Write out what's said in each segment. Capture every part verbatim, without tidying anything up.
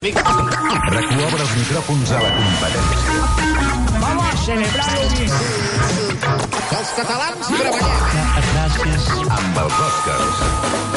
Recuobre els micròfons a la competència. Vamos a celebrar-ho bien. Els catalans treballem. Gràcies. Amb els Oscars.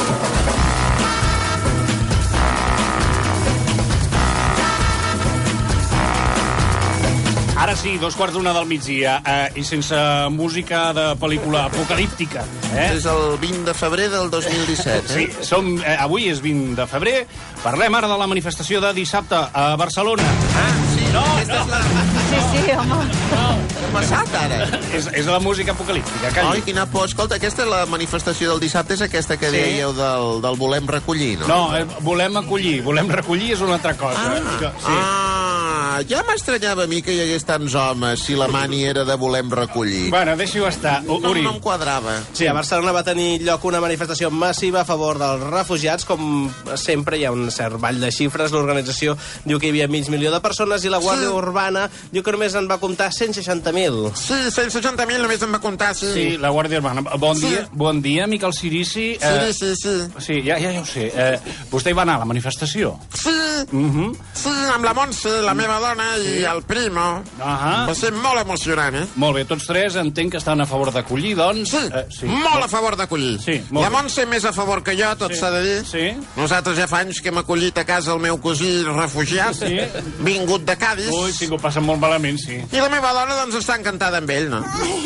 Ara sí, dos quarts d'una del migdia, eh, i sense música de pel·lícula apocalíptica. Eh? És el vint de febrer del dos mil disset. Sí, som, eh, avui és vint de febrer. Parlem ara de la manifestació de dissabte a Barcelona. Ah, sí, No, aquesta no. és la... Sí, sí, home. Què ha passat, ara? És, és la música apocalíptica, Ai, calli. quina por. Escolta, aquesta és la manifestació del dissabte, és aquesta que Sí. dèieu del, del volem recollir, no? No, eh, volem acollir. Volem recollir és una altra cosa. Ah, Que- sí. ah, ja m'estranyava a mi que hi hagués tants homes si la mani era de volem recollir. Bueno, deixi-ho estar. U- No, Uri. no em quadrava. Sí, a Barcelona va tenir lloc una manifestació massiva a favor dels refugiats. Com sempre, hi ha un cert ball de xifres. L'organització diu que hi havia mig milió de persones i la Guàrdia Sí. Urbana diu que només en va comptar cent seixanta mil. Sí, cent seixanta mil només em va comptar, sí. Sí, la Guàrdia Urbana. Bon Sí. dia, bon dia, Miquel Cirici. Sí, sí, sí. Sí, ja, ja, ja ho sé. Eh, vostè hi va anar a la manifestació? Sí, Mhm. sí, amb la Montse, la meva dona, i el Primo. Ahà. Va ser molt emocionant, eh? Molt bé, tots tres entenc que estan a favor d'acollir, doncs... Sí, Eh, sí. molt a favor d'acollir. Sí, molt la bé. Montse més a favor que jo, tot Sí. s'ha de dir. Sí. Nosaltres ja fa anys que hem acollit a casa el meu cosí refugiat, Sí. vingut de Cádiz. Ui, sí que ho passen molt malament, sí. I la meva dona, doncs, està encantada amb ell, no?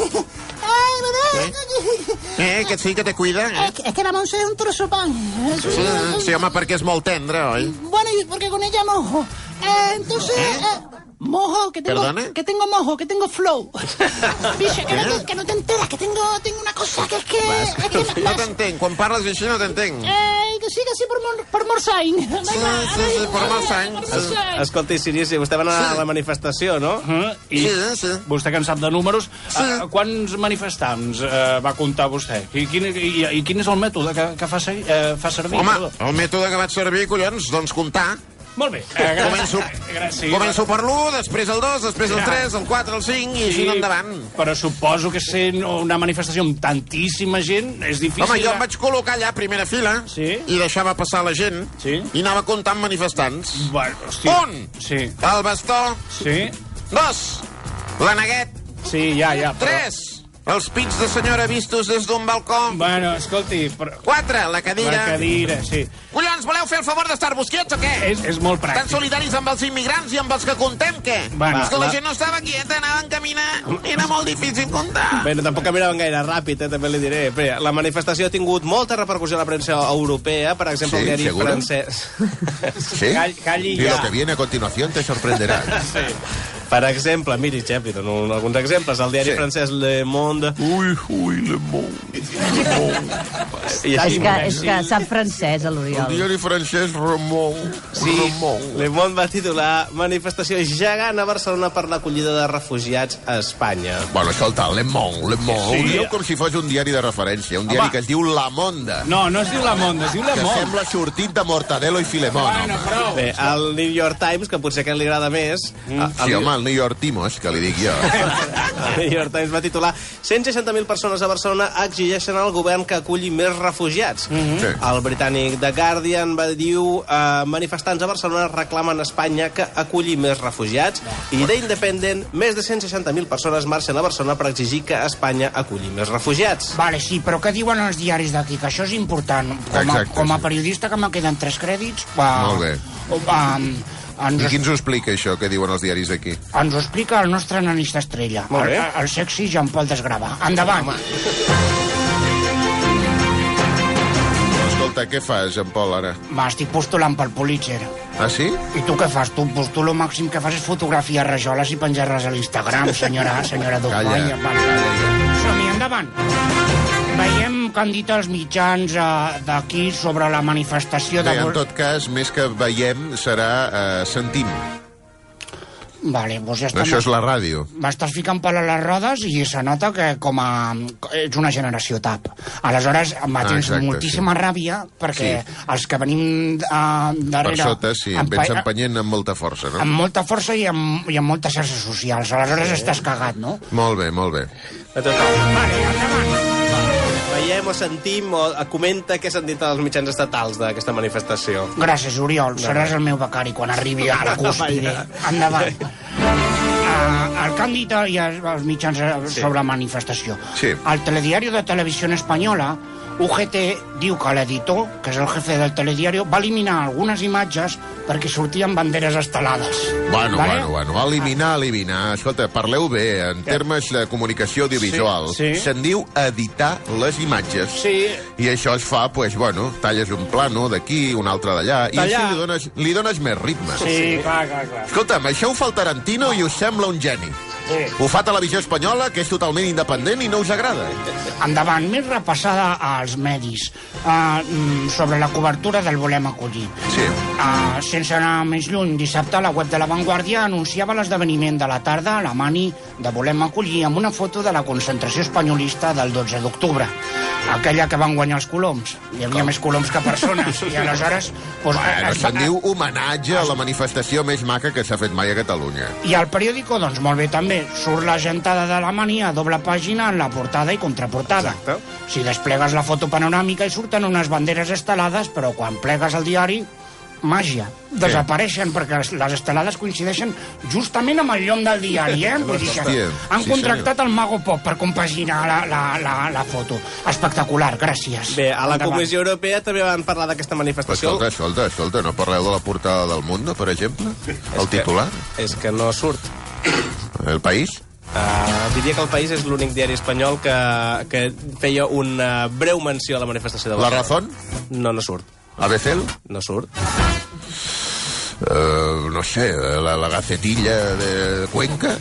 Eh, que sí, que te cuida, eh? Es que, es que la Monse es un trozo pan. Es un- Sí, sí, home, perquè és molt tendre, oi? Bueno, y porque con ella mojo. Eh, entonces, eh, mojo, que tengo, ¿Perdone? que tengo mojo, que tengo flow. Dice que no, te, que no te enteras, que tengo, tengo una cosa que es que... Es que No t'entenc, quan parles així no t'entenc. Eh, que sí, que sí, por, Mor, por Morsain. Sí, sí, sí, per molts anys. Sí. Escolti, Sirici, vostè va anar a la manifestació, no? Uh, I Sí, sí. vostè que en sap de números, Sí. uh, quants manifestants uh, va comptar vostè? I quin, i, i quin és el mètode que, que fa, ser, uh, fa servir? Home, Perdó. el mètode que vaig servir, collons, doncs comptar. Molt bé. Uh, Començo, sí, començo per l'u, després el dos, després el Ja. tres, el quatre, el cinc, i així endavant. Però suposo que sent una manifestació amb tantíssima gent és difícil... Home, jo de- em vaig col·locar allà a primera fila Sí. i deixava passar la gent Sí. i anava comptant manifestants. Bueno, hòstia. Un, Sí, el bastó. sí, Dos, l'aneguet. sí, ja, ja. Però... Tres, els pits de senyora vistos des d'un balcó. Bueno, escolti, però... Quatre, la cadira. La cadira, sí. Collons, voleu fer el favor d'estar-vos quiets o què? És, és molt Tan pràctic. solidaris amb els immigrants i amb els que contem, què? Bueno, és que la, la- gent no estava quieta, anaven caminant. Era molt difícil comptar. Bé, tampoc caminaven gaire ràpid, eh, també li diré. Bé, la manifestació ha tingut molta repercussió a la premsa europea, per exemple, Sí, el diari ¿seguro? francès. ¿Sí? Call, calli Y ja. lo que viene a continuación te sorprenderá. Per exemple, miri, Xep, li dono un- alguns exemples. El diari Sí. francès Le Monde... Uy, uy, Le Monde. I És així, que, és que sap francès, El l'Oriol. diari francès Ramon. sí, Ramon. Le Monde va titular Manifestació gegant a Barcelona per l'acollida de refugiats a Espanya. Bueno, escolta, Le Monde, Le Monde. Sí. Ho diu com si fos un diari de referència, un diari Home. que es diu La Monda, No, no es diu La Monde, es diu La que Monde. sembla sortit de Mortadelo i Filemón. Bueno, home. prou. Bé, el New York Times, que potser que li agrada més... el, Sí, home, el New York Timos, que li dic jo. el New York Times va titular cent seixanta mil persones a Barcelona exigeixen al govern que aculli més refugiats. Sí. El britànic The Guardian va dir eh, manifestants a Barcelona reclamen a Espanya que aculli més refugiats i The Independent, més de cent seixanta mil persones marxen a Barcelona per exigir que Espanya aculli més refugiats. Vale, sí, però què diuen els diaris d'aquí? Que això és important. Com a, Exacte, com a sí. periodista que me queden tres crèdits... Va, Molt bé. Va, ens, I qui ens ho explica, això, que diuen els diaris d'aquí? ens ho explica el nostre analista estrella, Molt bé. el, el sexy Jean-Paul Desgrava. Endavant. Escolta, què fas, Jean Paul, ara? M'estic postulant pel Pulitzer. Ah, sí? I tu què fas? Tu, pues, tu el màxim que fas és fotografiar rajoles i penjar-les a l'Instagram, senyora, senyora Calla, Dugmanya. calla, Som-hi, endavant. Veiem que han dit els mitjans eh, d'aquí sobre la manifestació de... Bé, en vol- tot cas, més que veiem, serà eh, sentim. Vale, doncs ja està. Això és la ràdio. M'estàs ficant pal a les rodes i se nota que com a... ets una generació tap. Aleshores, em va Ah, tens exacte, moltíssima sí. ràbia perquè Sí. els que venim uh, darrere... Per sota, sí, empa- vens empenyent amb molta força, no? amb molta força i amb, i amb moltes xarxes socials. Aleshores estàs cagat, no? Molt bé, molt bé. De tot. Vale, endavant. veiem o sentim o comenta què s'han dit als mitjans estatals d'aquesta manifestació. Gràcies, Oriol. Seràs el meu becari quan arribi a la cúspide. Endavant. Uh, el que han dit ja els mitjans sí. sobre la manifestació. Sí. El telediari de Televisió Espanyola, U G T, diu que l'editor, que és el jefe del telediario, va eliminar algunes imatges perquè sortien banderes estelades. Bueno, vale? bueno, bueno, eliminar, eliminar. Escolta, parleu bé, en termes de comunicació audiovisual. Sí, sí. Se'n diu editar les imatges. Sí. I això es fa, pues, bueno, talles un plano d'aquí, un altre d'allà, i així li dones, li dones més ritme. Sí, sí, clar, clar, clar. Escolta'm, això ho fa el Tarantino i us sembla un geni. Sí. Ho fa Televisió Espanyola, que és totalment independent i no us agrada. Endavant, més repassada als medis uh, sobre la cobertura del Volem Acollir. Sí. Uh, sense anar més lluny, dissabte la web de La Vanguardia anunciava l'esdeveniment de la tarda a la Mani de Volem Acollir amb una foto de la concentració espanyolista del dotze d'octubre. Aquella que van guanyar els coloms. Hi havia Com? més coloms que persones. I aleshores... Pues, bueno, es, se'n diu homenatge a la manifestació més maca que s'ha fet mai a Catalunya. I al periòdico, doncs molt bé també, surt la gentada de la Mani a doble pàgina en la portada i contraportada. Exacte. Si desplegues la foto panoràmica i surten unes banderes estelades, però quan plegues el diari, màgia. Desapareixen, perquè les estelades coincideixen justament amb el llom del diari, eh? Vull dir que Hòstia, han sí, contractat senyor. el Mago Pop per compaginar la, la, la, la foto. Espectacular, gràcies. Bé, a la Endavant. Comissió Europea també van parlar d'aquesta manifestació. Escolta, escolta, escolta, no parleu de la portada del Mundo, per exemple? El titular? És que no surt. El País? Uh, diria que El País és l'únic diari espanyol que, que feia una breu menció a la manifestació de La Barcelona. Razón? No, no surt. A B C? No surt. Uh, no sé, la, la Gacetilla de Cuenca?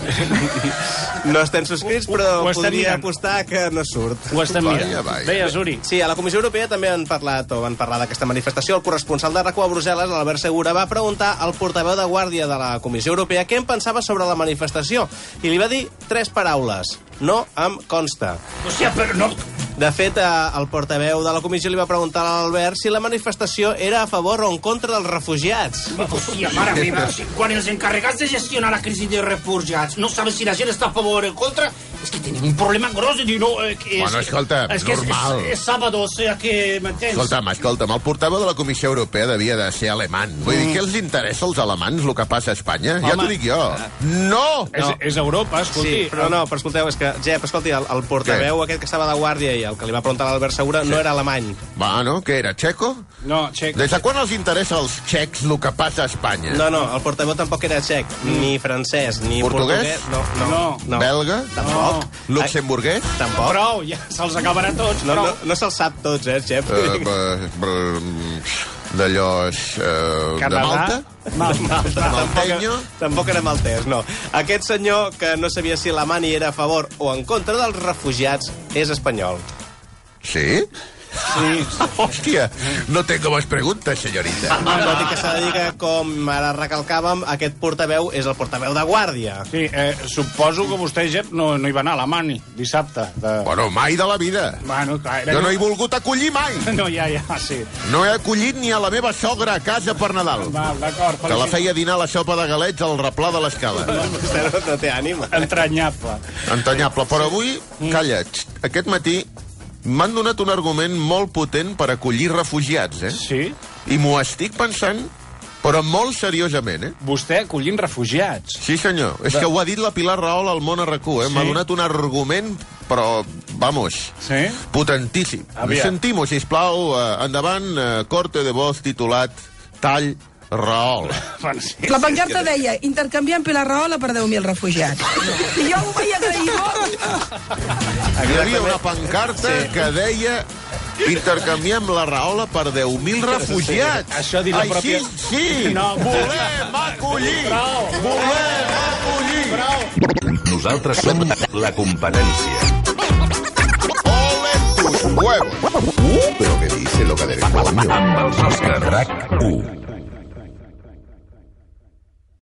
No estem subscrits, però Ho estem podria mirant. apostar que no surt. Ho estem Vaya, mirant. vaya. Deies, Uri. Sí, a la Comissió Europea també han parlat o van parlar d'aquesta manifestació. El corresponsal de RAC u a Brussel·les, l'Albert Segura, va preguntar al portaveu de guàrdia de la Comissió Europea què en pensava sobre la manifestació. I li va dir tres paraules. No em consta. O sigui, però no... De fet, eh, el portaveu de la comissió li va preguntar a l'Albert si la manifestació era a favor o en contra dels refugiats. Hòstia, mare meva, si quan els encarregats de gestionar la crisi de refugiats no saben si la gent està a favor o en contra, es que tenim un problema gros de dir no... Eh, que Bueno, es, escolta, es que normal. És, és, és sábado, o sea que... M'entens? Escolta'm, escolta'm, el portaveu de la Comissió Europea devia de ser alemany. Vull dir, què els interessa als alemans el que passa a Espanya? Ja t'ho dic jo. No! És, és Europa, escolti. Sí, però no, però escolteu, és que, Jep, escolti, el, el portaveu aquest que estava de guàrdia i el que li va preguntar a l'Albert Segura no era alemany. Bueno, què era, txeco? No, txec. Des de quan els interessa als txecs el que passa a Espanya? No, no, el portaveu tampoc era txec, ni francès, ni Portuguès? portuguès. No, no, No. no. Belga? Tampoc. Luxemburguès? Tampoc. Prou, ja se'ls acabarà tots, No, prou. no, no se'ls sap tots, eh, Jep? Uh, b- b- D'allò... Uh, de Canadà? Malta? Malta. Malteño? Tampoc, tampoc era maltès, no. Aquest senyor, que no sabia si la Mani era a favor o en contra dels refugiats, és espanyol. Sí? Sí. Hòstia, no tengo más preguntas, señorita. Tot i que s'ha de dir que, com ara recalcàvem, aquest portaveu és el portaveu de guàrdia. Sí, eh, suposo que vostè, Jep, no, no hi va anar a la Mani dissabte. De... Bueno, mai de la vida. Bueno, clar, era... Jo no he volgut acollir mai. No, ja, ja, sí. No he acollit ni a la meva sogra a casa per Nadal. Val, d'acord. Que la feia dinar a la sopa de galets al replà de l'escala. Vostè no, no té ànima. Entranyable. Entanyable. Però avui, calla, aquest matí m'han donat un argument molt potent per acollir refugiats, eh? Sí? I m'ho estic pensant, però molt seriosament, eh? Vostè acollint refugiats. Sí, senyor. És que ho ha dit la Pilar Rahola al Món a RAC u, eh? Sí? M'ha donat un argument, però, vamos, Sí? potentíssim. Aviam. Sentim-ho, sisplau, eh, endavant, eh, corte de voz titulat Tall Rahola. Bueno, sí. La pancarta deia, intercanviem Pilar Rahola per deu mil refugiats. I jo ho veia agrair molt. Hi havia una pancarta sí. que deia intercanviem la Rahola per deu mil refugiats. Sí. Això ha dit la Així, pròpia- sí, No. volem acollir, Prou. volem acollir. Prou. Nosaltres som la competència. Ole tus huevos. ¿Pero qué dice, loca del coño? Amb els Oscars RAC u.